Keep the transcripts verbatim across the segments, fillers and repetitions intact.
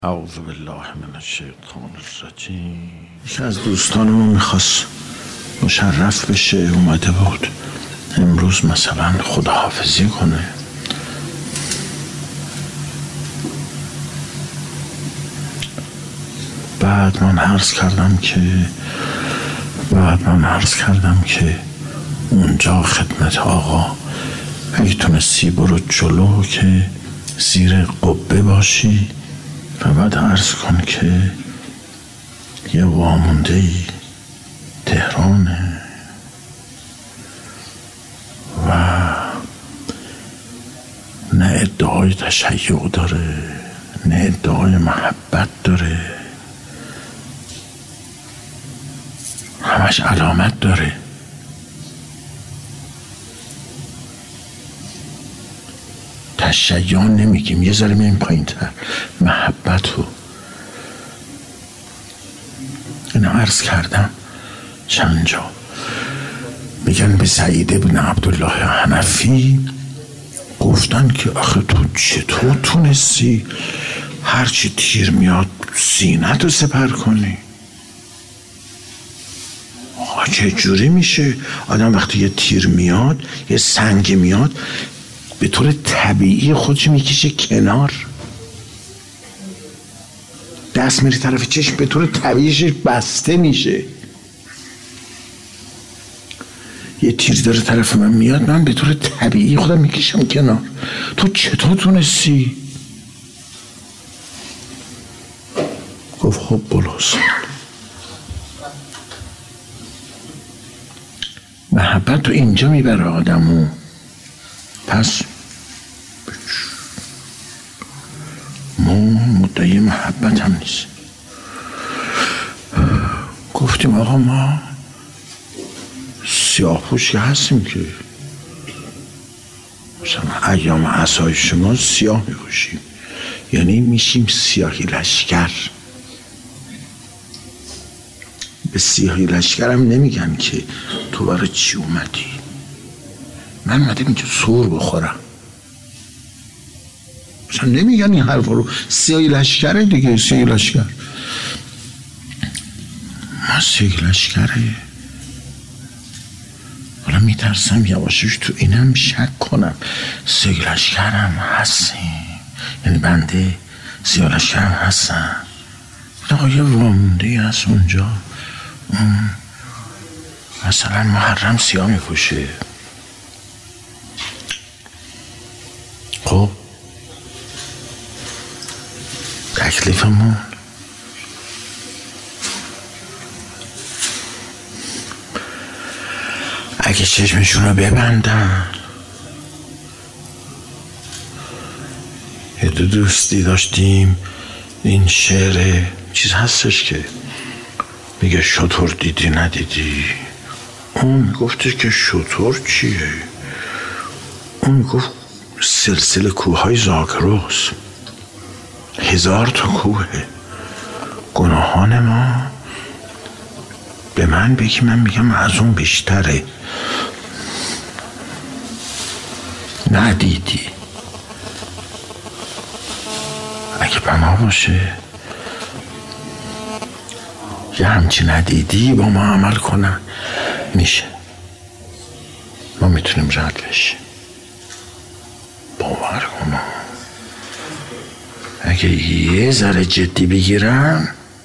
اعوذ بالله من الشیطان الرجیم. یکی از دوستانمون میخواست مشرف بشه، اومده بود امروز مثلا خداحافظی کنه. بعد من عرض کردم که بعد من عرض کردم که اونجا خدمت آقا اگه تونستی برو جلو که زیر قبه باشی و بعد عرض کن که یه وامونده ای تهرانه و نه ادعای تشیع داره نه ادعای محبت داره، همش علامت داره. تشیع نمیگیم، یه ذره میایم پایین تر، محبت رو اینو عرض کردم چند جا. میگن به سعید ابن عبدالله حنفی گفتن که آخه تو چطور تونستی هرچی تیر میاد زینت رو سپر کنی؟ آقا چه جوری میشه آدم وقتی یه تیر میاد یه سنگ میاد به طور طبیعی خودش میکشه کنار، دست میری طرف چشم به طور طبیعیش بسته میشه. یه تیر داره طرف من میاد، من به طور طبیعی خودم میکشم کنار. تو چطور تونستی؟ گفت خب بلوز محبت تو اینجا میبره آدمو. پس ما مدعی محبت هم نیست. گفتیم آقا ما سیاه پوش که هستیم که مثلا ایام عصای شما سیاه میپوشیم، یعنی میشیم سیاهی لشکر. به سیاهی لشکر هم نمیگن که تو برای چی اومدی، من اومدم اینجا سور بخورم. مثلا نمیگن این حرف رو. سیاهی لشکره دیگه، سیاهی لشکر ما سیاهی لشکره. حالا میترسم یواشش تو اینم شک کنم سیاهی لشکرم هستیم، یعنی بنده سیاهی لشکرم هستم. آقا یه وامونده هست اونجا، اون مثلا محرم سیاه میپوشه. خب تکلیفمون اگه چشمشون رو ببندن. یه دو دوستی داشتیم، این شعر چیز هستش که میگه شطور دیدی ندیدی. اون گفتش که شطور چیه؟ اون گفت سلسله کوههای زاگرس هزار تا کوهه، گناهان ما به من بگی من میگم از اون بیشتره. ندیدی اگه بنا باشه یه همچی ندیدی با ما عمل کنن میشه، ما میتونیم رد بشیم. باور کنم اگه یه ذره جدی بگیرم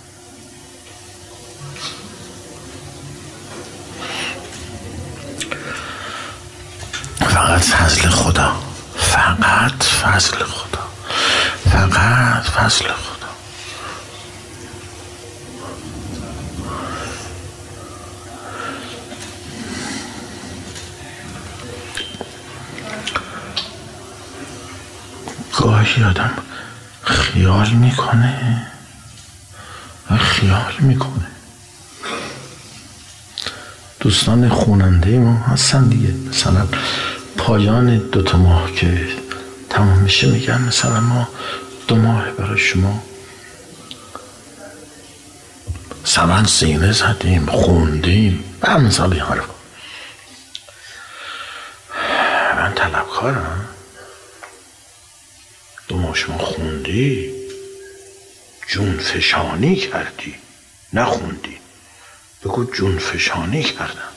فقط فضل خدا، فقط فضل خدا، فقط فضل خدا. گاهی آدم خیال میکنه خیال میکنه دوستان خوننده ما هستن دیگه، مثلا پایان دوتا ماه که تمام میشه میگن مثلا ما دو ماه برای شما مثلا سینه زدیم خوندیم و همسال این حرف. من طلبکارم، دو ماه شما خوندی جون فشانی کردی، نخوندی. بگو جون فشانی کردم.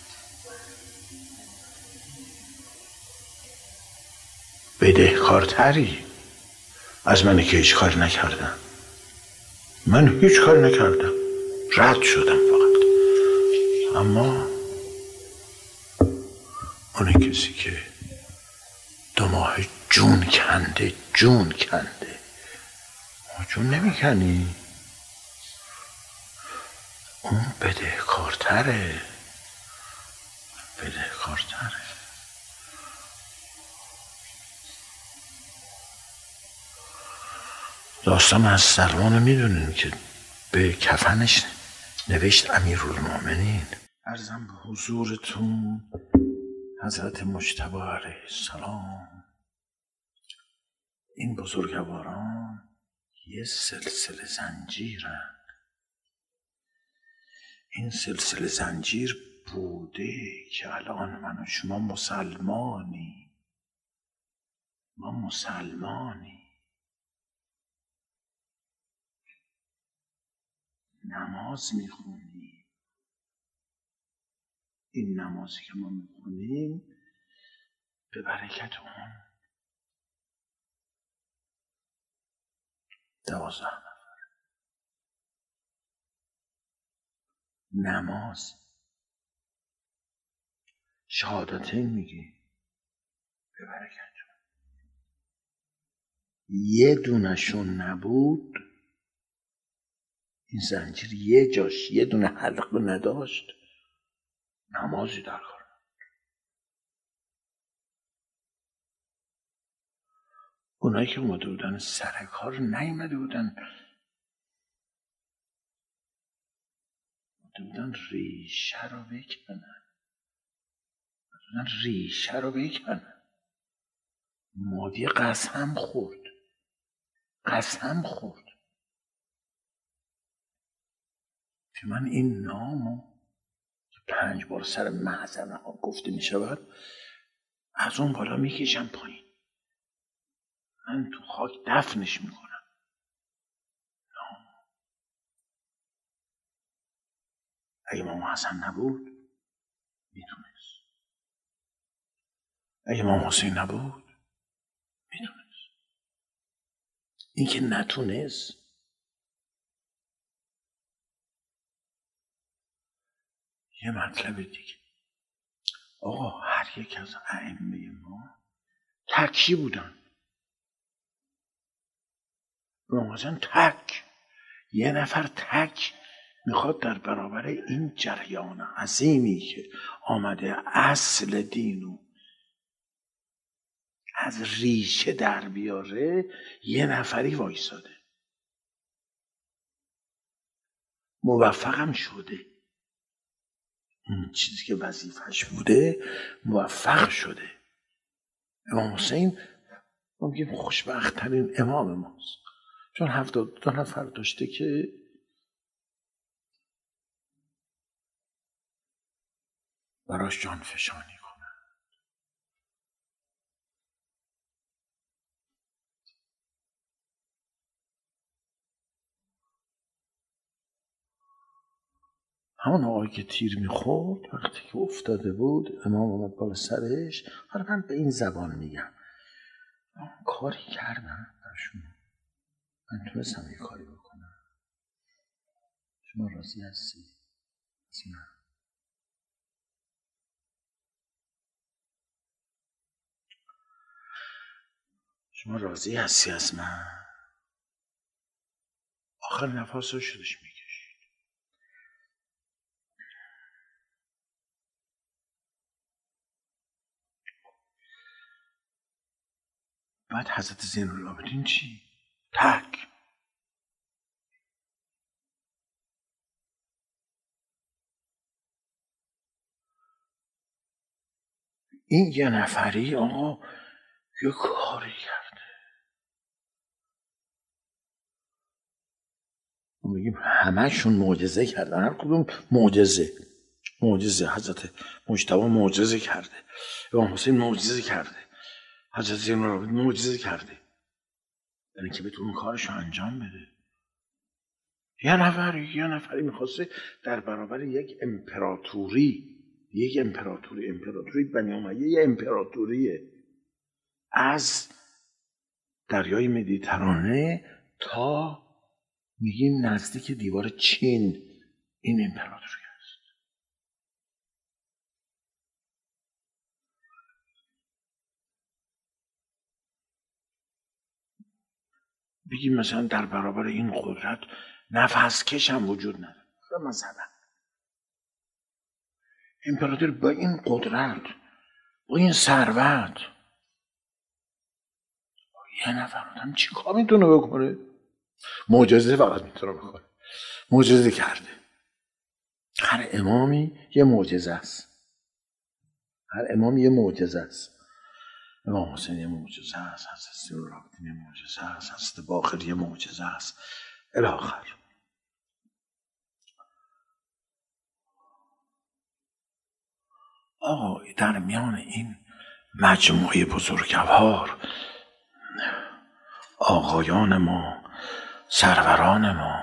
بدهکارتری از منی که هیچ کار نکردم. من هیچ کار نکردم، رد شدم فقط. اما اون کسی که دو ماه جون کنده جون کنده جون نمیکنی، اون بدهکارتره بدهکارتره داستان از سلمان میدونین که به کفنش نوشت امیرالمومنین. عرضم به حضورتون حضرت مجتبی علیه السلام، این بزرگواران یه سلسله زنجیرن. این سلسله زنجیر بوده که الان من و شما مسلمانی ما مسلمانی نماز میخونیم. این نمازی که ما میخونیم به برکت اون دوازده نفر نماز شهادتین میگی به برکت اون. یه دونشون نبود، این زنجیر یه جاش یه دونه حلقه نداشت، نمازی در کار. اونایی که اومده بودن سر کار نیومده بودن، اومده بودن ریشه رو بکنن، اومده بودن ریشه رو بکنن. مادی قسم خورد قسم خورد که من این نامو که پنج بار سر محضنه ها گفته می شود از اون بالا می کشم پایین، من تو خاک دفنش می کنم. نام اگه امام حسن نبود میتونست، اگه امام حسین نبود میتونست. این که نتونست یه مطلب دیگه. آقا هر یک از ائمه ما تکی بودن. امام حسین تک، یه نفر تک میخواد در برابر این جریان عظیمی که آمده اصل دینو از ریشه در بیاره، یه نفری وایساده. موفقم شده، این چیزی که وظیفش بوده موفق شده. امام حسین ما میگیم خوشبخت ترین امام ماست، چون هفتاد دو نفر داشته که براش جان فشانی کنن. همون آقایی که تیر میخورد وقتی که افتاده بود، امام اومد بالا سرش. حالا من به این زبان میگم کاری کردن برشون، من تونستم یه کاری بکنم. شما راضی هستی؟ من شما راضی هستی از من؟ آخر نفس رو شدش میکشید. بعد حضرت زین العابدین چی؟ تک. این یه نفری آقا یه کاری کرده. ما میگیم همه‌شون معجزه کردن، هر کدوم معجزه معجزه. حضرت مجتبی معجزه کرده، امام حسین معجزه کرده، حضرت زین العابدین معجزه کرده، یعنی که بتونه کارشو انجام بده. یه نفر یه نفری میخواسته در برابر یک امپراتوری، یک امپراتوری امپراتوری بنی امیه، یه امپراتوریه از دریای مدیترانه تا میگیم نزدیک دیوار چین، این امپراتوری است. بگیم مثلا در برابر این قدرت نفس کش هم وجود نداره. مثلا امپراتور با این قدرت، با این ثروت، یه نفر آدم چی کار میتونه بکنه؟ معجزه فقط میتونه بکنه. معجزه کرده. هر امامی یه معجزه است. هر امامی یه معجزه است. امام حسین یه معجزه است، حضرت نورالدین یه معجزه است، حضرت باقر یه معجزه است، الی آخر. آقا در میان این مجموعه بزرگوار، آقایان ما، سروران ما،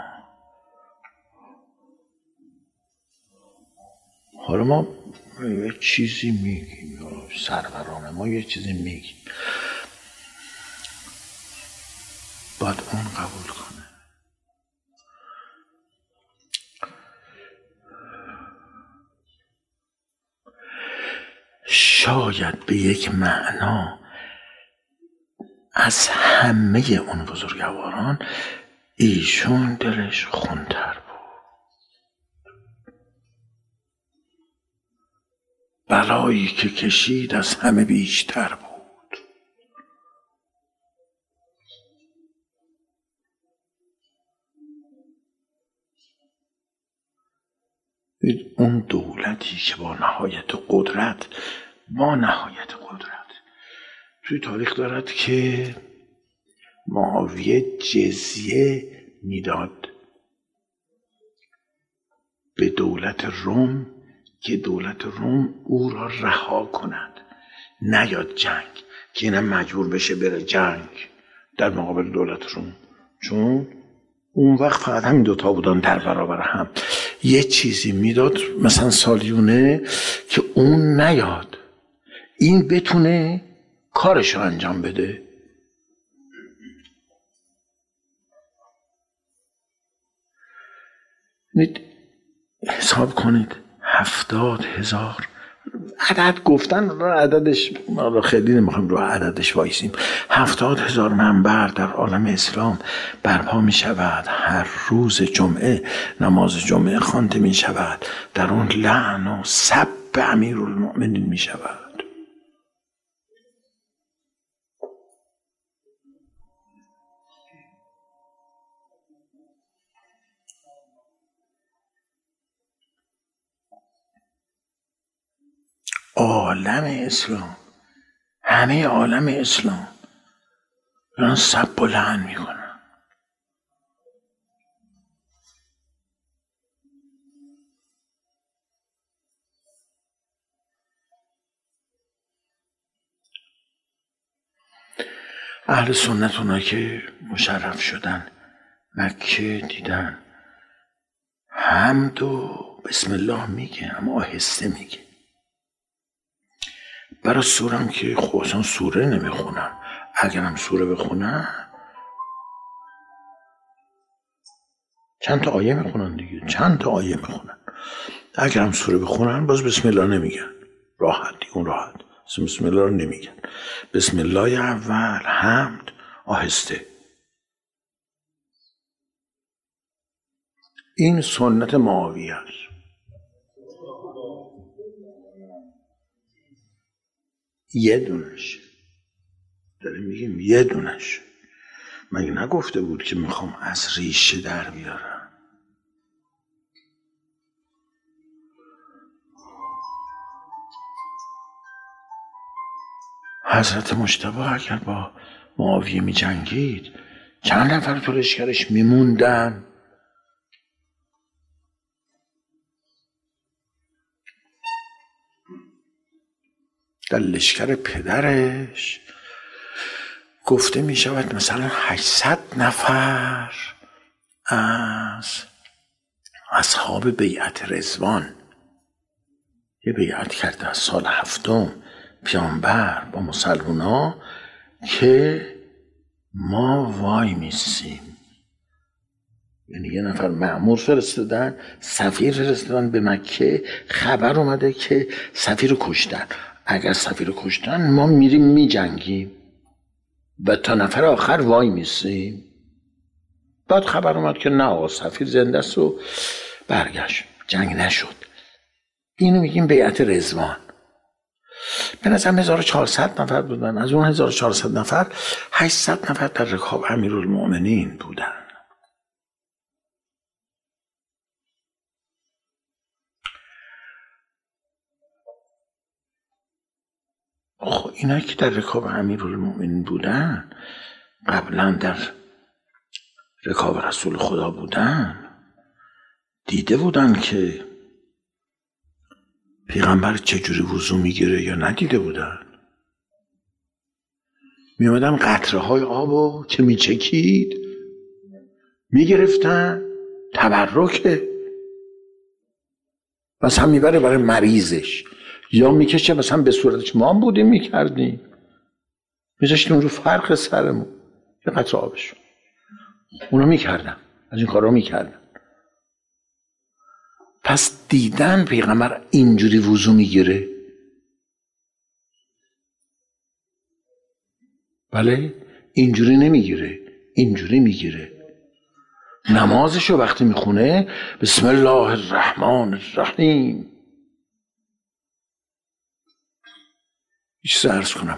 حالا ما یه چیزی میگیم، سروران ما یه چیزی میگیم، باید اون قبول کنه. شاید به یک معنا از همه اون بزرگواران ایشون دلش خونتر بود. بلایی که کشید از همه بیشتر بود. اون دولتی که با نهایت قدرت با نهایت قدرت توی تاریخ دارد که معاویه جزیه میداد به دولت روم که دولت روم او را رها کند، نیاد جنگ، که اینم مجبور بشه بره جنگ در مقابل دولت روم، چون اون وقت فقط همین دوتا بودن در برابر هم. یه چیزی میداد مثلا سالیونه که اون نیاد، این بتونه کارش رو انجام بده. حساب کنید هفتاد هزار عدد گفتن رو عددش رو خیلی نمیخوایم رو عددش وایسیم. هفتاد هزار منبر در عالم اسلام برپا می شود. هر روز جمعه نماز جمعه خوانده می شود. در اون لعن و سب امیرالمؤمنین می شود. عالم اسلام، همه عالم اسلام دارن سب و لعن میکنن. اهل سنت اونایی که مشرف شدن مکه دیدن حمد و بسم الله میگه، اما آهسته میگه. برای سوره هم که خواستان سوره نمیخونن، اگر هم سوره بخونن چند تا آیه میخونن دیگه، چند تا آیه میخونن. اگر هم سوره بخونن باز بسم الله نمیگن، راحت دیگه، اون راحت بسم الله رو نمیگن. بسم الله اول، حمد، آهسته. این سنت معاویه است. یه دونش داریم میگیم، یه دونش. مگه نگفته بود که میخوام از ریشه در بیارم؟ حضرت مجتبی اگر با معاویه می جنگید چند نفر تو لشکرش میموندن؟ در لشکر پدرش گفته می شود مثلا هشتصد نفر از اصحاب بیعت رضوان یه بیعت کرده از سال هفتم پیامبر با مسلمونا که ما وای میسیم. یعنی یه نفر مأمور فرستادن، سفیر فرستادن به مکه، خبر اومده که سفیر رو کشتن. اگر سفیر رو کشتن ما میریم میجنگیم و تا نفر آخر وای میسیم. بعد خبر اومد که نه آقا سفیر زنده است و برگشت، جنگ نشد. اینو میگیم بیعت رضوان. به نظرم هزار و چهارصد نفر بودن. از اون هزار و چهارصد نفر هشتصد نفر در رکاب امیرالمؤمنین بودن. خب اینا که در رکاب امیرالمؤمنین بودن قبلا در رکاب رسول خدا بودن، دیده بودن که پیغمبر چجوری وضو میگیره یا ندیده بودن؟ میامدن قطره های آبو که میچکید میگرفتن، تبرکه، مثلا میبره برای مریضش، یا میکشه مثلا به صورتش ما هم بودیم میکردیم، میذاشتیم رو فرق سرمون یه قطره آبشون. اونا میکردن، از این کارا میکردن. پس دیدن پیغمبر اینجوری وضو میگیره. بله اینجوری نمیگیره، اینجوری میگیره. نمازشو وقتی میخونه بسم الله الرحمن الرحیم. ایش عرض کنم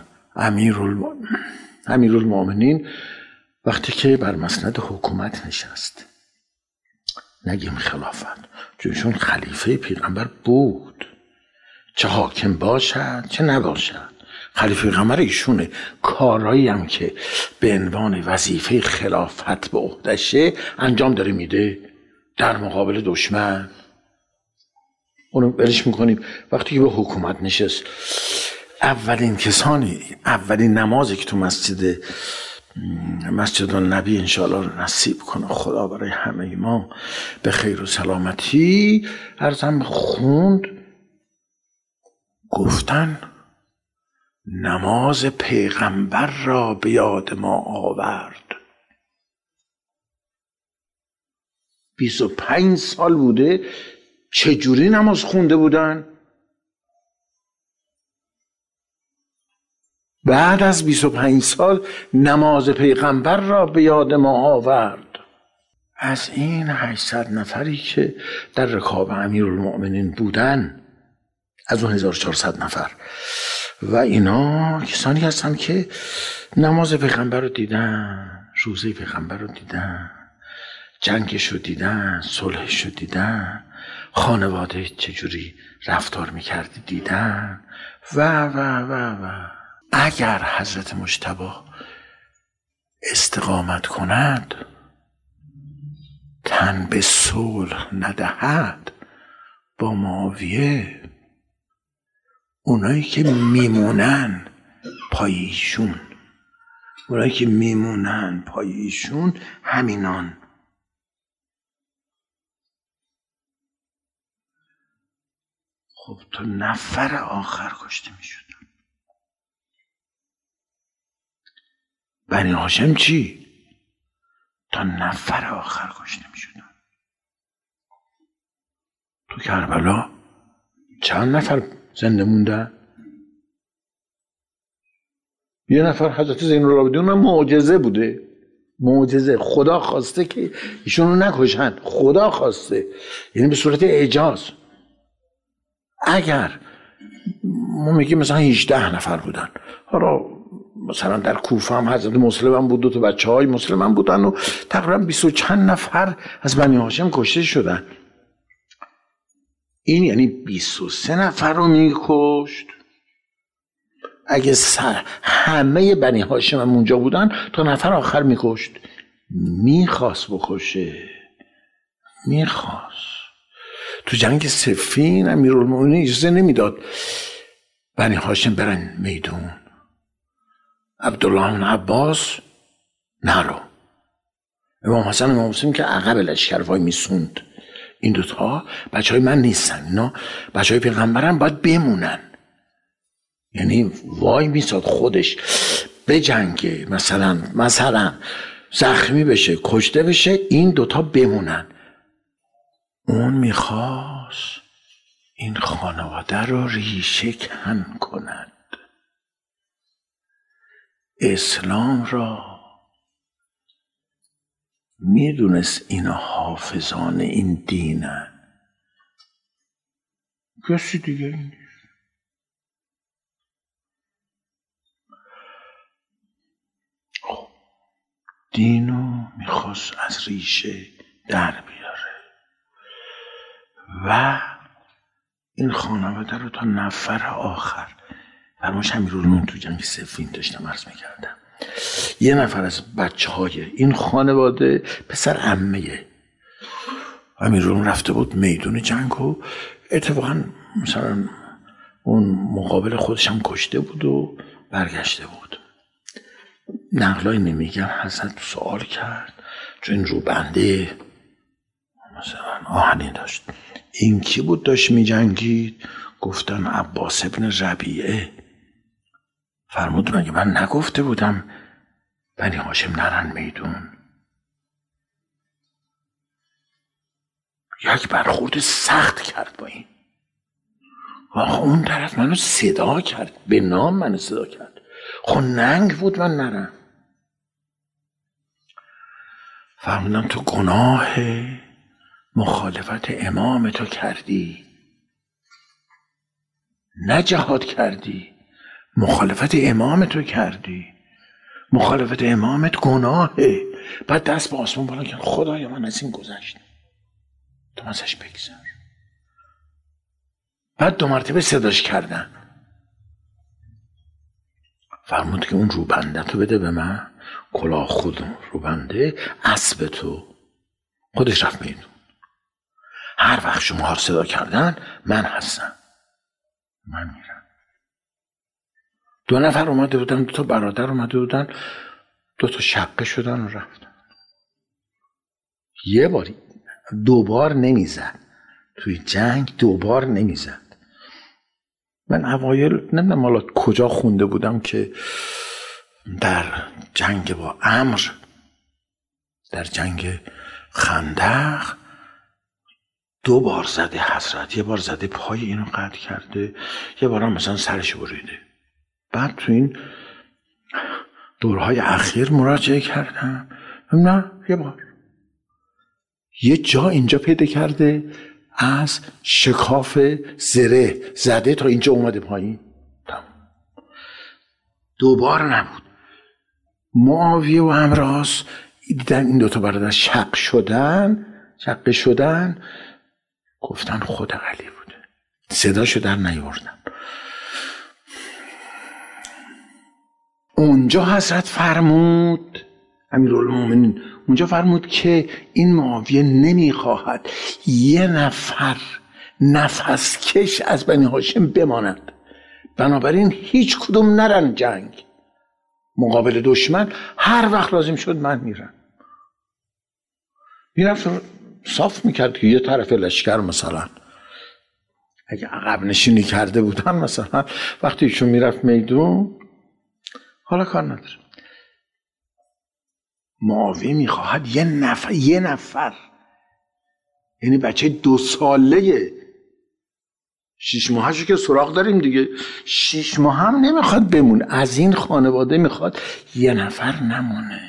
امیرالمؤمنین وقتی که بر مسند حکومت نشست، نگیم خلافت، چون خلیفه پیغمبر بود، چه حاکم باشد چه نباشد خلیفه پیغمبر ایشونه. کارهایی هم که به عنوان وظیفه خلافت به عهده‌شه انجام داره میده در مقابل دشمن، اونو برش میکنیم. وقتی که به حکومت نشست، اولین کسانی، اولین نمازی که تو مسجد مسجد النبی انشاءالله نصیب کنه خدا برای همه ما به خیر و سلامتی، عرضم خوند، گفتن نماز پیغمبر را به یاد ما آورد. بیست و پنج سال بوده چجوری نماز خونده بودن؟ بعد از بیست و پنج سال نماز پیغمبر را به یاد ما آورد. از این هشتصد نفری که در رکاب امیرالمؤمنین بودن، از اون هزار و چهارصد نفر، و اینا کسانی هستن که نماز پیغمبر رو دیدن، روزه پیغمبر رو دیدن، جنگش رو دیدن، صلحش رو دیدن، خانواده چجوری رفتار میکردی دیدن و و و و اگر حضرت مجتبی استقامت کند تن به صلح ندهد با معاویه، اونایی که میمونن پای ایشون، اونایی که میمونن پای ایشون همینان. خب تا نفر آخر کشته میشدن. بنی هاشم چی؟ تا نفر آخر کشته میشدن. تو کربلا چند نفر زنده مونده؟ یه نفر حضرت زین العابدین، معجزه بوده، معجزه، خدا خواسته که ایشونو نکشن، خدا خواسته، یعنی به صورت اعجاز. اگر ما میگیم مثلا هجده نفر بودن، حالا مثلا در کوفه هم حضرت مسلم هم بود، دو تا بچه های مسلم هم بودن و تقریبا بیست و چند نفر از بنی هاشم کشته شدن. این یعنی بیست و سه نفر رو میکشت. اگه سر همه بنی هاشم هم اونجا بودن تا نفر آخر میکشت. میخواست بکشه، میخواست. تو جنگ صفین امیرالمؤمنین اجازه نمیداد بنی هاشم برن میدون. عبدالله بن عباس نرو، امام حسن امام حسین که عقب لشکر وای میسوند، این دوتا بچه های من نیستن، اینا بچه های پیغمبرن، باید بمونن. یعنی وای میساد خودش به جنگه، مثلا مثلا زخمی بشه، کشته بشه، این دوتا بمونن. اون میخواست این خانواده رو ریشه کن کند، اسلام را میدونست اینا حافظان این دینن، کسی دیگه این نیست. خب دینو میخواست از ریشه در بیاره و این خانواده رو تا نفر آخر، فرماش امیرالمومنین تو جنگ صفین داشتم عرض میکردم، یه نفر از بچه های این خانواده پسر عمه امیرالمومنین رفته بود میدون جنگ و اتفاقا مثلا اون مقابل خودش هم کشته بود و برگشته بود. نقلای نمیگم، حضرت سوال کرد چون این روبنده مثلا آهنی داشت، این کی بود داشت می جنگید؟ گفتن عباس ابن ربیعه. فرمود مگه من نگفته بودم بنی هاشم نرن میدون؟ یک برخورد سخت کرد با این. آخه اون طرف منو صدا کرد، به نام منو صدا کرد، خب ننگ بود من نرم. فرمودم تو گناه مخالفت امام تو کردی، نه جهاد کردی، مخالفت امام تو کردی، مخالفت امامت گناهه. بعد دست به آسمان بالا کرد، خدایا من از این گذشت، تو ازش بگذر. بعد دو مرتبه صداش کردن، فرمود که اون روبنده تو بده به من، کلاه خود روبنده، اسب تو. خودش رفت میدون. هر وقت شما ها صدا کردن من هستم، من میرم. دو نفر اومده بودن، دو تا برادر اومده بودن، دو تا شقه شدن و رفتن. یه باری دوبار نمیزد توی جنگ، دوبار نمیزد. من اوایل نمیدونم مالا کجا خونده بودم که در جنگ با عمرو، در جنگ خندق دو بار زده حضرت، یه بار زده پای اینو قطع کرده، یه بار هم مثلا سرش بریده. بعد تو این دورهای اخیر مراجعه کردم، نه یه بار یه جا اینجا پیدا کرده از شکاف زره زده تا اینجا اومده پایین. دوبار نبود. معاویه و امراض دیدن این دوتا برادر شق شدن شقه شدن، گفتن خود علی بوده، صداشو در نیاوردن. اونجا حضرت فرمود، امیرالمومنین اونجا فرمود که این معاویه نمیخواهد یه نفر نفس کش از بنی هاشم بماند، بنابراین هیچ کدوم نرن جنگ مقابل دشمن، هر وقت لازم شد من میرم. میرفت صاف میکرد که یه طرف لشکر مثلا اگه عقب نشینی کرده بودن، مثلا وقتی ایشون میرفت میدون، حالا کار نداره. معاویه میخواهد یه نفر یه نفر یعنی بچه دو ساله، شیش ماهشو که سراغ داریم دیگه، شیش ماه هم نمیخواد بمونه، از این خانواده میخواد یه نفر نمونه.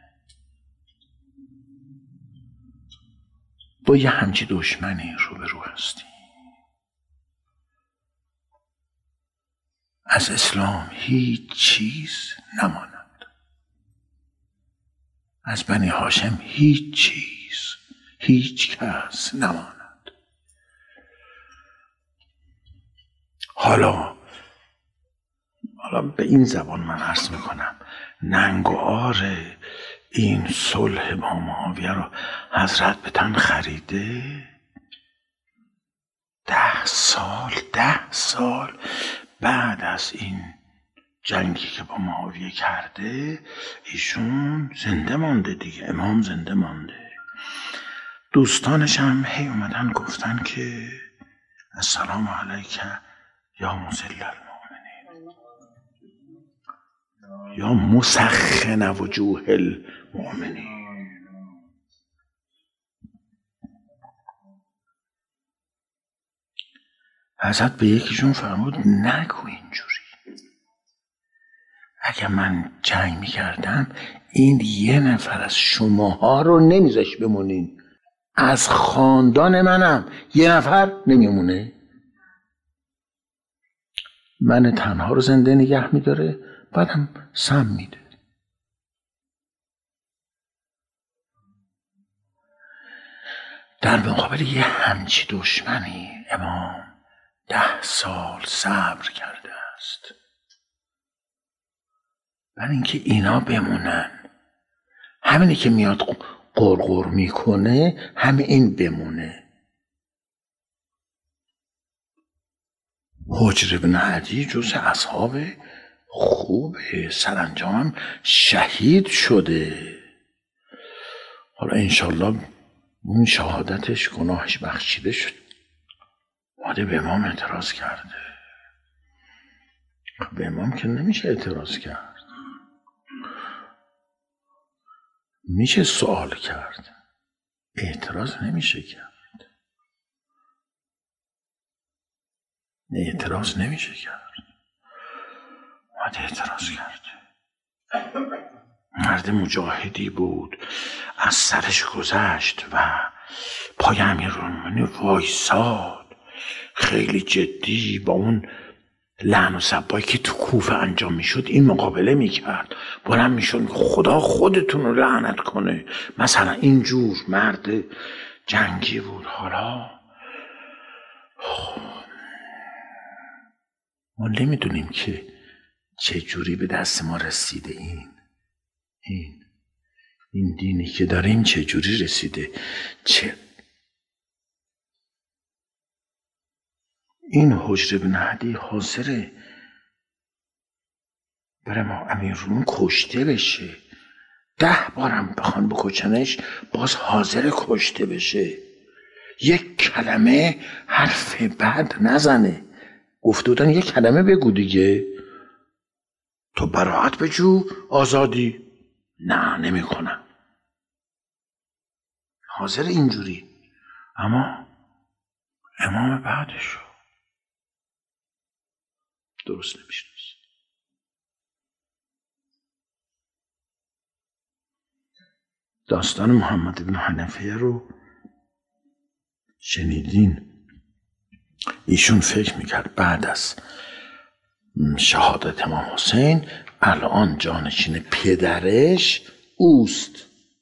با یه همچی دشمنی روبرو هستی. از اسلام هیچ چیز نماند، از بنی هاشم هیچ چیز، هیچ کس نماند. حالا حالا به این زبان من عرض میکنم، ننگ و عار این صلح با معاویه رو حضرت به تن خریده. ده سال ده سال بعد از این جنگی که با معاویه کرده، ایشون زنده مانده دیگه، امام زنده مانده. دوستانش هم هی اومدن گفتن که السلام علیک یا مذل المؤمنین یا مسخن وجوه المؤمنین. حضرت به یکیشون فرمود نگو اینجوری، اگه من جنگ میکردم این یه نفر از شماها رو نمیذاش بمونین، از خاندان منم یه نفر نمیمونه، من تنها رو زنده نگه میداره بعدم سم میده. در مقابل یه همچی دشمنی امام ده سال صبر کرده است برای اینکه اینا بمونن. همینی که میاد قرقر میکنه همین این بمونه. حجر بن عدی جز اصحاب خوب سرانجام شهید شده. حالا انشالله اون شهادتش گناهش بخشیده شد. ماده به امام اعتراض کرده، به امام که نمیشه اعتراض کرد، میشه سوال کرد، اعتراض نمیشه کرد، اعتراض نمیشه کرد. ماده اعتراض کرد. مرد مجاهدی بود، از سرش گذشت و پای امیرالمومنین وایساد، خیلی جدی با اون لعن و سبایی که تو کوفه انجام میشد این مقابله میکرد. بلند میشد خدا خودتون رو لعنت کنه، مثلا اینجور مرد جنگی بود. حالا ما نمیدونیم که چه جوری به دست ما رسیده این این این دینی که داریم چه جوری رسیده. چه این حجر بن عدی حاضره برای ما امیرالمومنین کشته بشه، ده بارم بخوان بکشنش باز حاضر کشته بشه، یک کلمه حرف بد نزنه. گفته بودن یک کلمه بگو دیگه، تو براعت بجو آزادی. نه نمی کنم، حاضر اینجوری. اما امام بعدشو درست نمیشناسه. داستان محمد بن حنفیه رو شنیدین؟ ایشون فکر میکرد بعد از شهادت امام حسین الان جانشین پدرش اوست،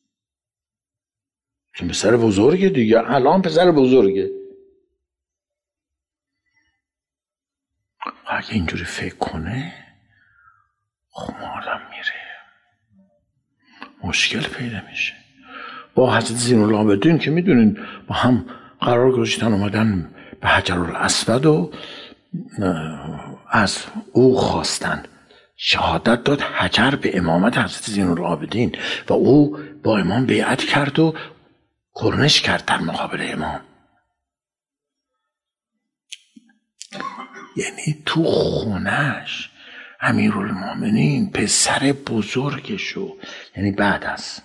چون پسر بزرگه دیگه، الان پسر بزرگه. اگه اینجوری فکر کنه خب آدم میره، مشکل پیدا میشه. با حضرت زینالعابدین که میدونین با هم قرار گذاشتن اومدن به حجرالاسود و از او خواستن شهادت داد حجر به امامت حضرت زینالعابدین و او با امام بیعت کرد و کرنش کرد در مقابل امام. یعنی تو خونش امیرالمومنین پسر بزرگشو، یعنی بعد از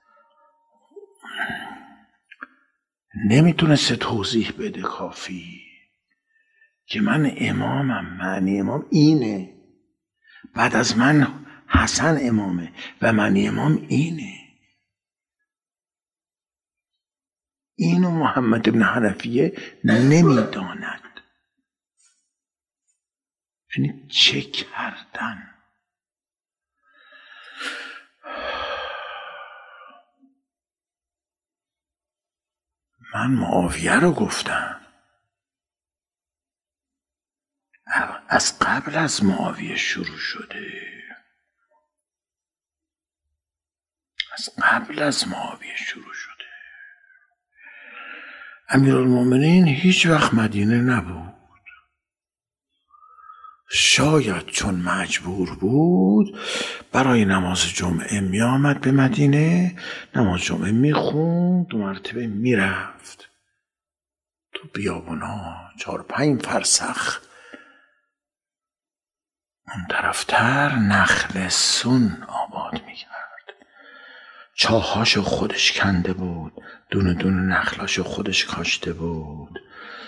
نمیتونسته توضیح بده کافی که من امامم، معنی امام اینه، بعد از من حسن امامه و معنی امام اینه. اینو محمد بن حنفیه نمیداند. یعنی چه کردن؟ من معاویه رو گفتم، از قبل از معاویه شروع شده، از قبل از معاویه شروع شده. امیرالمومنین هیچ وقت مدینه نبود، شاید چون مجبور بود برای نماز جمعه می آمد به مدینه، نماز جمعه می خوند، دو مرتبه می رفت تو بیابونا چهار پنج فرسخ اون طرفتر نخل سون آباد می کرد. چاهاشو خودش کنده بود، دونه دونه نخلاشو خودش کاشته بود.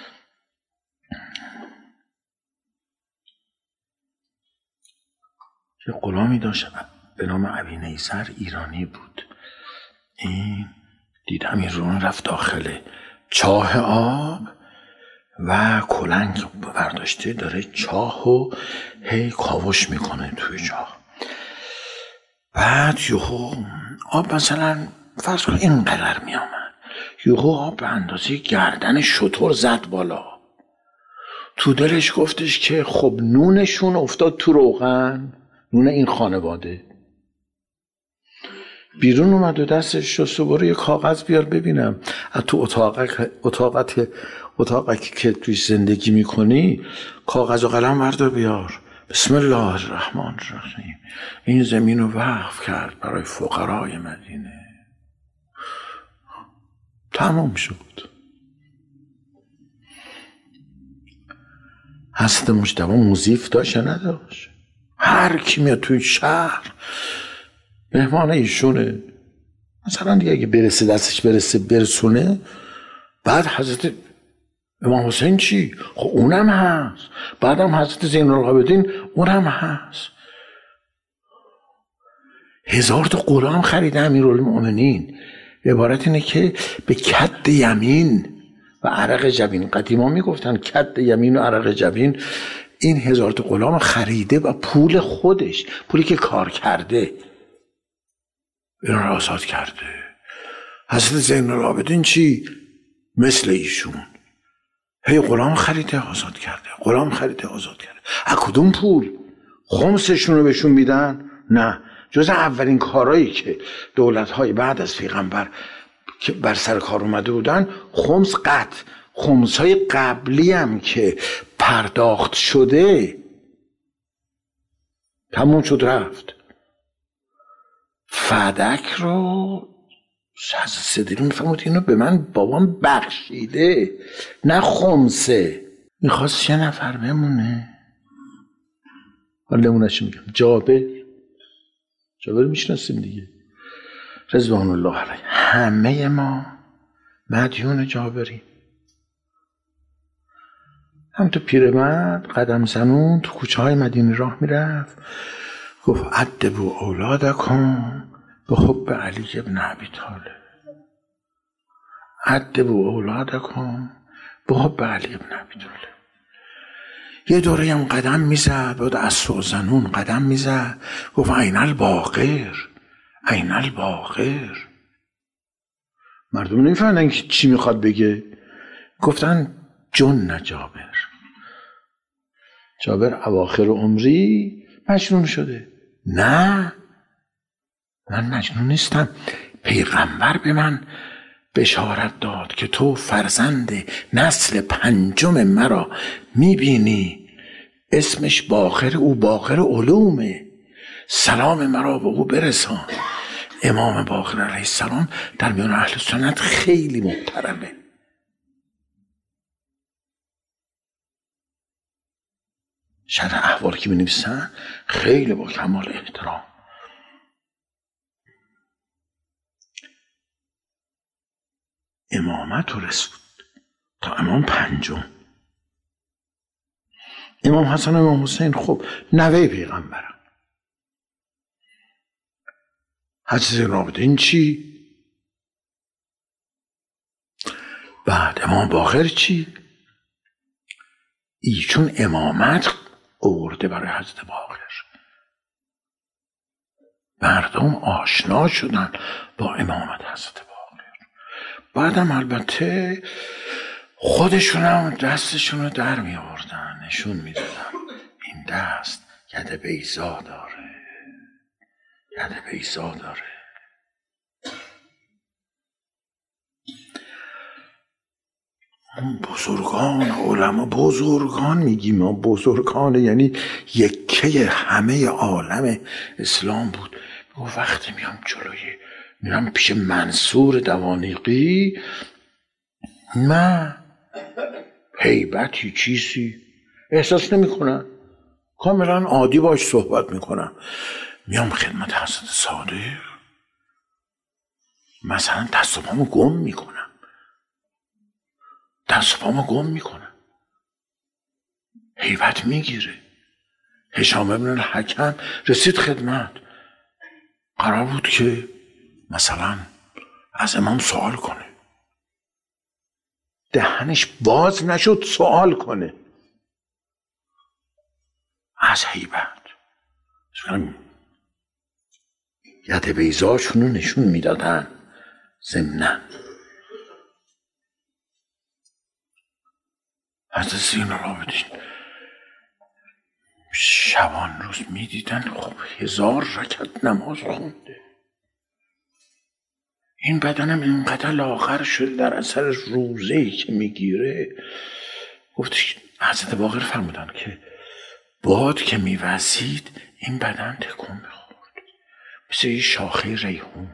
یه غلامی داشت به نام ابی نیزر، ایرانی بود. این دید امیرالمومنین رفت داخل چاه آب و کلنگ برداشته داره چاه و هی کاوش میکنه توی چاه. بعد یهو آب مثلا فرض کن اینقدر میامد، یهو آب به اندازه گردن شتر زد بالا. تو دلش گفتش که خب نونشون افتاد تو روغن، نون این خانواده. بیرون اومد و دستش شست و برو یه کاغذ بیار ببینم از تو اتاقت اتاقت اتاقت که توی زندگی میکنی کاغذ و قلم بردار بیار. بسم الله الرحمن الرحیم. این زمین رو وقف کرد برای فقرای مدینه. تمام شد. حضرت مجتبی موزیف داشت یا نداشت؟ هر کی میاد توی شهر مهمان ایشونه، مثلا دیگه اگه برسه دستش برسه برسونه. بعد حضرت امام حسین چی؟ خب اونم هست. بعدم حضرت زین العابدین اونم هست. هزار تا غلام خریده امیرالمومنین. عبارت اینه که به کد یمین و عرق جبین، قدیما میگفتن کد یمین و عرق جبین، این هزار تا غلام خریده و پول خودش، پولی که کار کرده، این را آزاد کرده. حضرت زین العابدین چی؟ مثل ایشون هی غلام خریده آزاد کرده، غلام خریده آزاد کرده. از کدوم پول؟ خمسشون رو بهشون میدن؟ نه، جز اولین کارهایی که دولت‌های بعد از پیغمبر که بر سر کار اومده بودن خمس قطع. خمس‌های قبلی هم که پرداخت شده تموم شد رفت. فدک رو حضرت صدیق میفهمود اینو به من بابام بخشیده، نه خمسه. میخواست یه نفر بمونه. حالا نمونهش میگم. جابر جابر میشناسیم دیگه، رضوان الله علیه. همه ما مدیون جابریم. هم تو پیرمرد قدم زنون تو کوچه های مدینه راه میرفت، گفت ادبوا اولادکم به حب علی ابن ابی طالب. ادبوا اولادکم به حب علی ابن ابی طالب. یه دوره هم قدم میزد، بعد از زنون قدم میزد، گفت این الباقر، این الباقر. مردم نمیفهمدن که چی میخواد بگه. گفتن جن جابر. جابر اواخر عمری مجنون شده. نه، من مجنون نیستم. پیغمبر به من بشارت داد که تو فرزند نسل پنجم مرا میبینی، اسمش باقر، او باقر علومه، سلام مرا به او برسان. امام باقر علیه السلام در میان اهل سنت خیلی محترمه. شرح احوال که می نویسن خیلی با کمال احترام. امامت رسید تا امام پنجم. امام حسن و امام حسین خب نوه پیغمبرم. حضرت زین العابدین چی؟ بعد امام باقر چی؟ ایشون امامت آورده برای حضرت باقر. مردم آشنا شدن با امامت حضرت باقر. بعدم البته خودشون هم دستشون رو در می آوردن، نشون می دادن این دست ید بیضا داره، ید بیضا داره. بزرگان علما، بزرگان میگیم ما، بزرگان یعنی یکه همه عالم اسلام بود. و وقتی میام جلوی میرم پیش منصور دوانیقی، نه هیبتی چیزی احساس نمی کنم، کاملا عادی باش صحبت میکنم. میام خدمت حضرت صادق مثلا دست و پامو گم میکنم، دست و پامو گم میکنم، هیبت میگیره. هشام بن الحکم رسید خدمت، قرار بود که مثلا از امام سوال کنه، دهنش باز نشد سوال کنه از هیبت. ید بیضاشون رو نشون میدادن ضمناً. حضرت زین العابدین شبان روز میدیدن خب هزار رکعت نماز خونده، این بدنم اینقدر لاغر شده در اثر روزه‌ای که میگیره. گفت حضرت باقر فرمودن که باد که میوزید این بدن تکون میخورد مثل یه شاخه ریحون،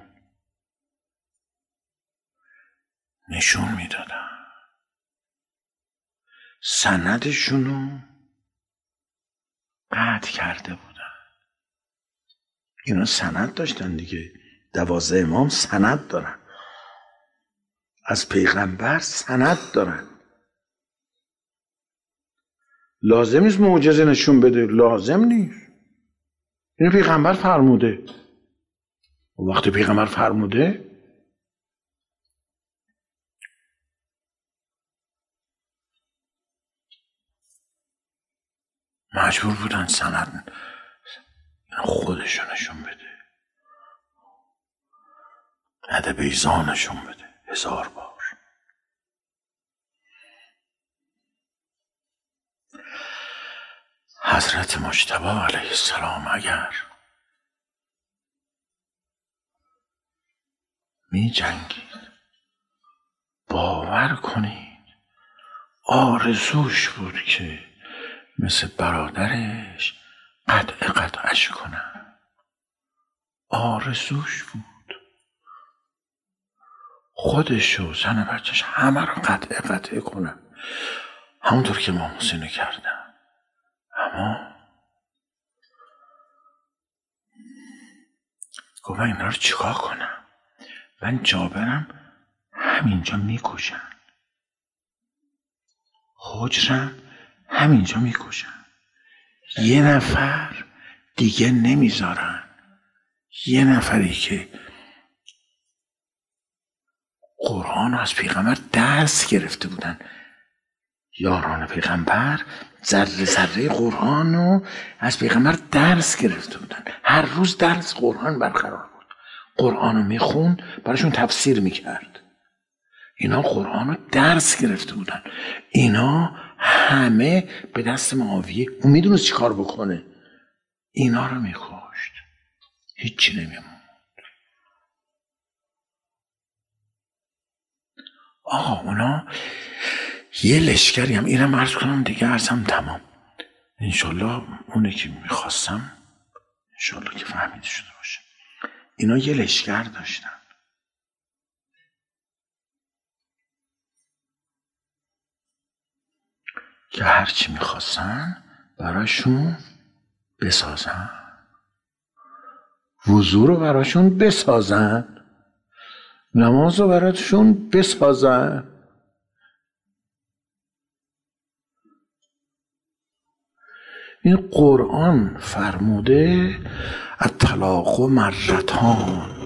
نشون میدادن سندشونو قطع کرده بودن. اینا سند داشتن دیگه، دوازده امام سند دارن، از پیغمبر سند دارن. لازم نیست معجزه نشون بده، لازم نیست، این پیغمبر فرموده. و وقتی پیغمبر فرموده مجبور بودن سند خودشو نشون بده، ید بیضا نشون بده هزار بار. حضرت مجتبی علیه السلام اگر می جنگید باور کنید آرزوش بود که مثل برادرش قطع قطعش کنن، آرزوش بود خودش و زن بچهش همه رو قطع قطع کنن، همونطور که امام حسین کردن. اما گفت من اینا رو چیکار کنم؟ من جابرم همینجا میکشن، حجرم همینجا میکشن، یه نفر دیگه نمیذارن. یه نفری که قرآن از پیغمبر درس گرفته بودن، یاران پیغمبر ذره ذره قرآن رو از پیغمبر درس گرفته بودن، هر روز درس قرآن برقرار بود، قرآن رو میخوند براشون تفسیر میکرد. اینا قرآن رو درس گرفته بودن، اینا همه به دست معاویه، اون میدونست چی کار بکنه، اینا رو میکشت، هیچی نمیموند. آقا اونا یه لشکری هم، اینم عرض کنم دیگه، عرضم تمام انشالله، اونه که میخواستم انشالله که فهمیده شده باشه. اینا یه لشکر داشتن که هرچی میخواستن براشون بسازن، وضو رو براشون بسازن، نماز رو براشون بسازن. این قرآن فرموده الطلاق مرتان،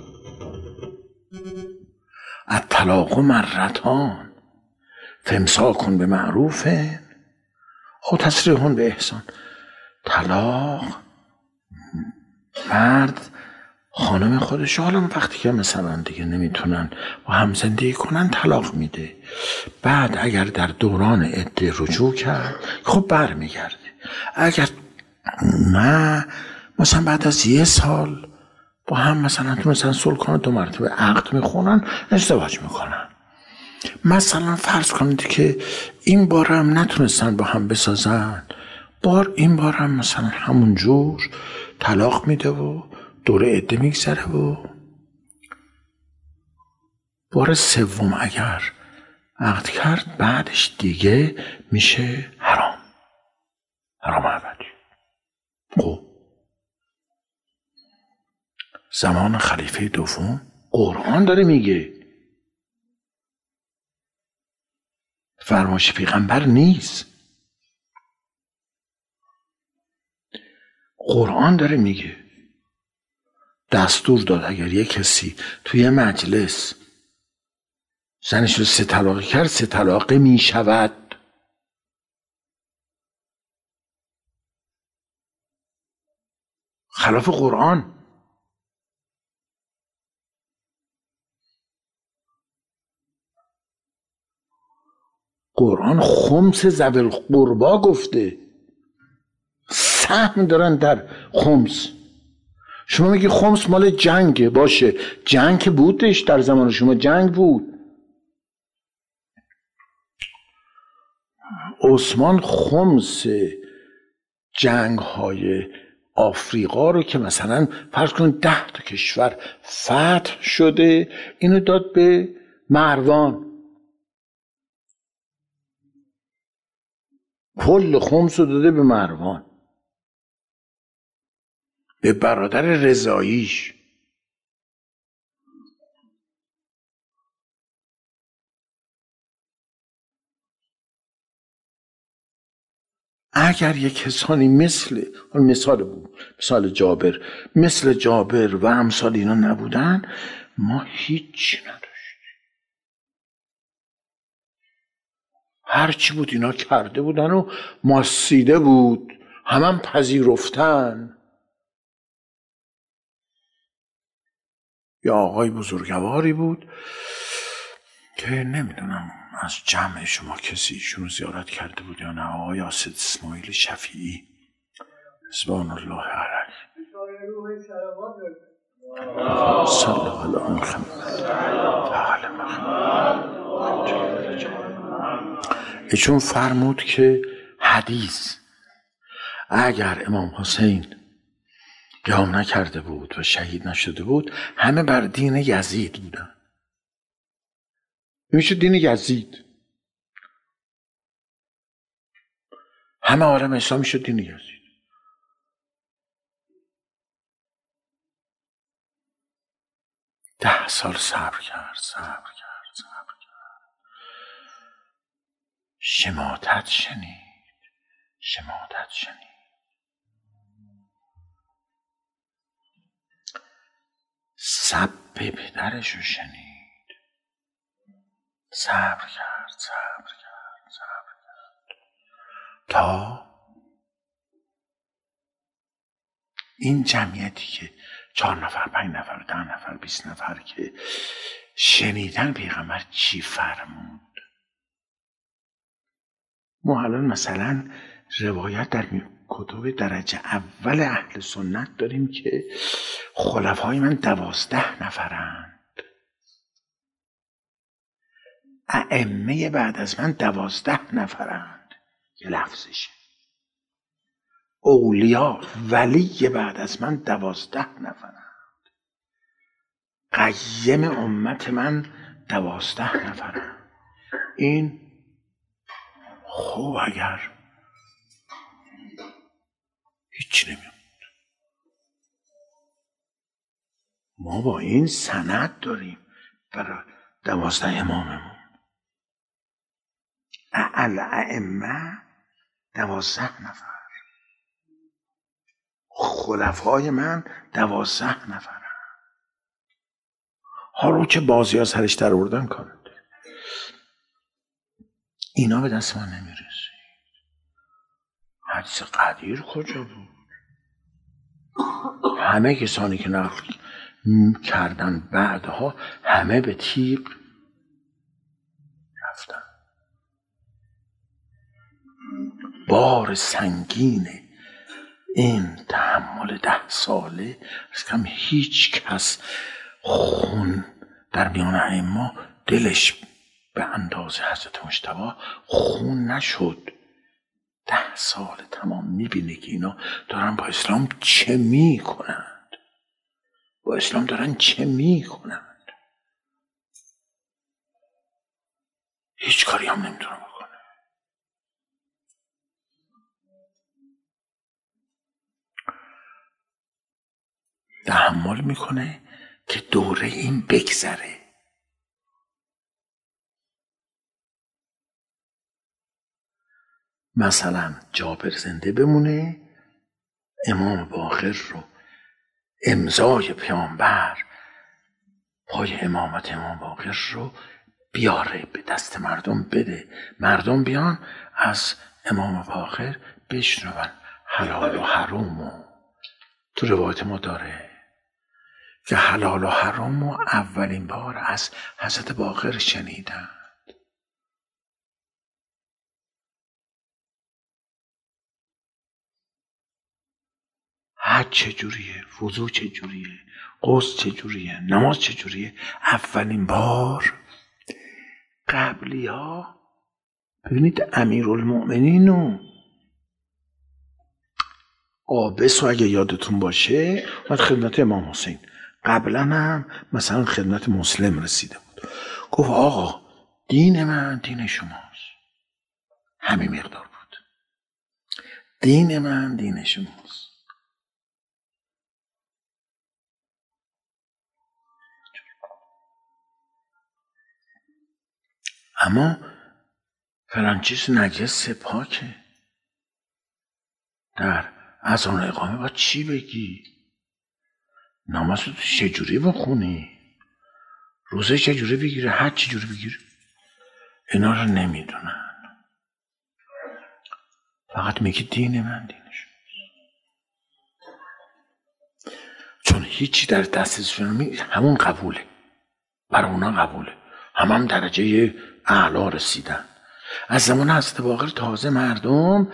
الطلاق مرتان فامساک به معروف او تسریح به احسان. طلاق مرد خانم خودش، حالا وقتی که مثلا دیگه نمیتونن با هم زندگی کنن طلاق میده، بعد اگر در دوران عده رجوع کرد خب برمیگرده، اگر نه مثلا بعد از یه سال با هم مثلا تونستن صلح کنن، دو مرتبه عقد میخونن، ازدواج میکنن. مثلا فرض کنید که این بار هم نتونستن با هم بسازن، بار این بار هم مثلا همون جور طلاق میده و دوره عده میگذره و بار سوم اگر عقد کرد بعدش دیگه میشه حرام، حرام ابدی. خب زمان خلیفه دوم قرآن داره میگه، فرمایش پیغمبر نیست، قرآن داره میگه. دستور داد اگر یک کسی توی مجلس زنش رو سه طلاقه کرد، سه طلاقه میشود. خلاف قرآن. قرآن خمس ذوی القربا گفته، سهم دارن در خمس. شما میگی خمس مال جنگه، باشه جنگ بودش، در زمان شما جنگ بود. عثمان خمس جنگ های آفریقا رو که مثلا فرض کن ده تا کشور فتح شده اینو داد به مروان، کل خمس رو داده به مروان، به برادر رضاییش. اگر یک کسانی مثل مثال بود، مثال جابر، مثل جابر و امثال اینا نبودن، ما هیچ نداشتیم. هرچی بود اینا کرده بودن و ماسیده بود، هم هم پذیرفتن. یا آقای بزرگواری بود که نمیدونم از جمع شما کسی ایشونو زیارت کرده بود یا نه، آقای آسد اسماعیل شفیعی رضوان الله علیه. صلی الله علیه محمد. ایشون فرمود که حدیث اگر امام حسین قیام نکرده بود و شهید نشده بود همه بر دین یزید بودن. میشه دین یزید، همه عالم اسلام میشه دین یزید. ده سال صبر کرد صبر کرد صبر کرد شماتت شنید شماتت شنید سب پدرشو شنید، صبر کرد صبر کرد صبر کرد تا این جمعیتی که چهار نفر پنج نفر ده نفر بیست نفر که شنیدن پیغمبر چی فرمود. ما الان مثلا روایت در کتب درجه اول اهل سنت داریم که خلفای من دوازده نفرند، ائمه بعد از من دوازده نفرند، یه لفظشه. اولیا ولی بعد از من دوازده نفرند، قیم امت من دوازده نفرند. این خوب اگر هیچ نمیموند. ما با این سند داریم برای دوازده اماممون، الائمه دوازده نفر، خلفای من دوازده نفر. حالا که بازی ها سرش در آوردن کنند، اینا به دست من نمیرسه. حدیث قدیر کجا بود؟ همه کسانی که نقل کردن بعدها همه به تیغ رفتن. بار سنگین این تحمل ده ساله از کم هیچ کس خون در میان ائمه دلش به اندازه حضرت مجتبی خون نشد. ده سال تمام میبینه که اینا دارن با اسلام چه میکنند، با اسلام دارن چه میکنند. هیچ کاری هم نمیتونه بکنه. تحمل میکنه که دوره این بگذره. مثلا جابر زنده بمونه، امام باقر رو امضای پیامبر پای امامت امام باقر رو بیاره به دست مردم بده، مردم بیان از امام باقر بشنون حلال و حرامو. تو روایت ما داره که حلال و حرامو اولین بار از حضرت باقر شنیدن. حج چجوریه، وضو چجوریه، غسل چجوریه، نماز چجوریه. اولین بار قبلی ها، ببینید امیرالمؤمنینو قابس رو اگه یادتون باشه اومد خدمت امام حسین، قبلا هم مثلا خدمت مسلم رسیده بود، گفت آقا دین من دین شماست، همین مقدار بود، دین من دین شماست. اما فلان چیز نجس پاکه، در اذان اقامه باید چی بگی؟ نماز رو چجوری بخونی؟ روزه چجوری بگیره؟ حج چجوری بگیره؟ اینا رو نمیدونن، فقط میگه دین من دینش، چون هیچی در دستشون نمی، همون قبوله، برای اونا قبوله، هم هم درجه اعلا رسیدن. از زمان حضرت باقر تازه مردم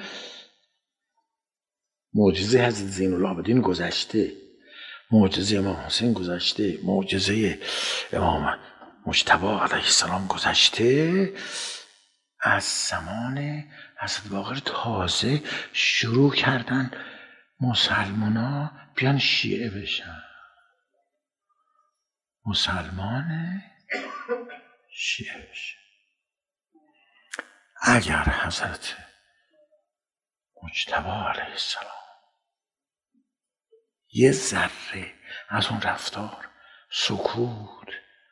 معجزه حضرت زین العابدین گذشته، معجزه امام حسین گذشته، معجزه امام مجتبی علیه السلام گذشته، از زمان حضرت باقر تازه شروع کردن مسلمان ها بیان شیعه بشن، مسلمان شیعه بشن. اگر حضرت مجتبی علیه السلام یه ذره از اون رفتار سکوت،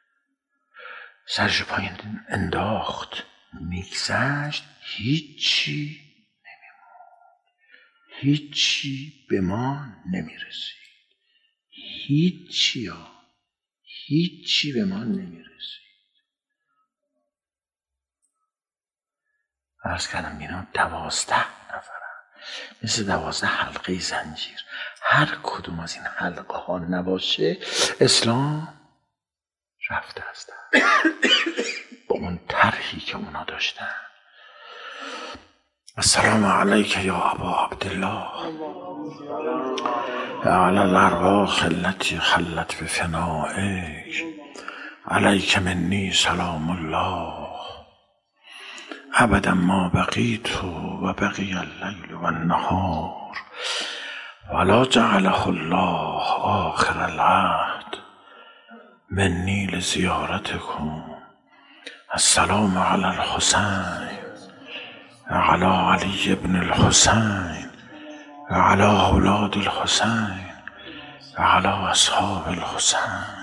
سرش پایین انداخت، میگذشت، هیچی نمیموند، هیچی به ما نمیرسید، هیچی ها هیچی به ما نمیرسید. عرض کردم اینا دوازده نفرن، مثل دوازده حلقه زنجیر، هر کدوم از این حلقه ها نباشه اسلام رفته است با اون طرحی که اونا داشتن. السلام علیک یا ابا عبدالله علی الارواح التي خلت بفنائک، علیک منی سلام الله ابدا ما بقیت و بقی اللیل و النهار ولا جعله الله آخر العهد منی لزیارتکم. السلام علی الحسین علی علی ابن الحسین علی اولاد الحسین علی اصحاب الحسین.